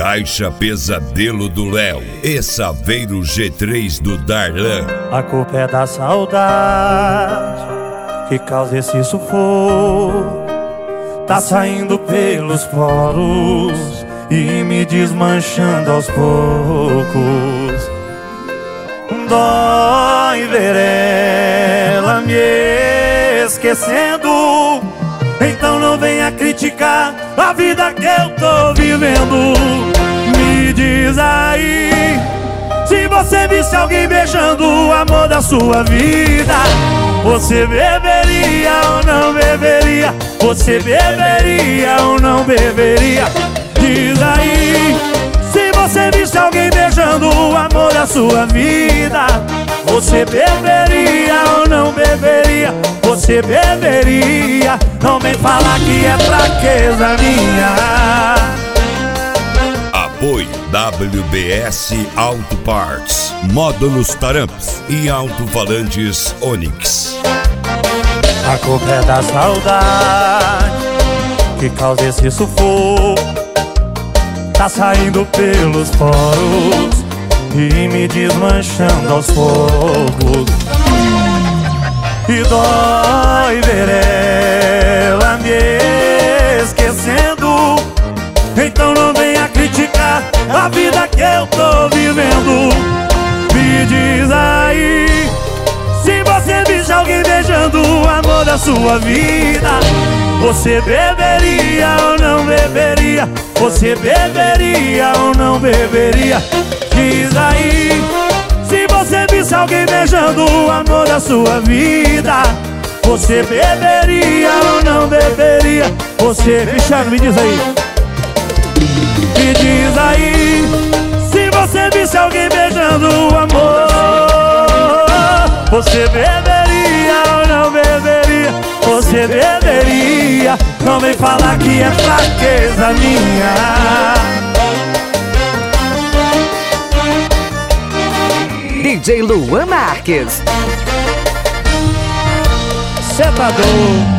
Caixa Pesadelo do Léo e Saveiro G3 do Darlan. A culpa é da saudade que causa esse sufoco. Tá saindo pelos poros e me desmanchando aos poucos. Dói ver ela me esquecendo. Então não venha criticar a vida que eu tô vivendo. Me diz aí, se você visse alguém beijando o amor da sua vida, você beberia ou não beberia? Você beberia ou não beberia? Diz aí, se você visse alguém beijando o amor da sua vida, você beberia ou não beberia? Você beberia? Não vem falar que é fraqueza minha. Apoio WBS Auto Parts, módulos Taramps e alto-falantes Onix. A culpa é da saudade que causa esse sufoco. Tá saindo pelos poros e me desmanchando aos poucos. E dói ver ela me esquecendo. Então não venha criticar a vida que eu tô vivendo. Me diz aí, se você visse alguém beijando o amor da sua vida, você beberia ou não beberia? Você beberia ou não beberia? Diz aí, se você visse alguém beijando o amor da sua vida, você beberia ou não beberia? Você, Cristiano, me diz aí. Me diz aí, se você visse alguém beijando o amor, você beberia ou não beberia? Você beberia? Não vem falar que é fraqueza minha. DJ Luan Marques. Cê tá doido?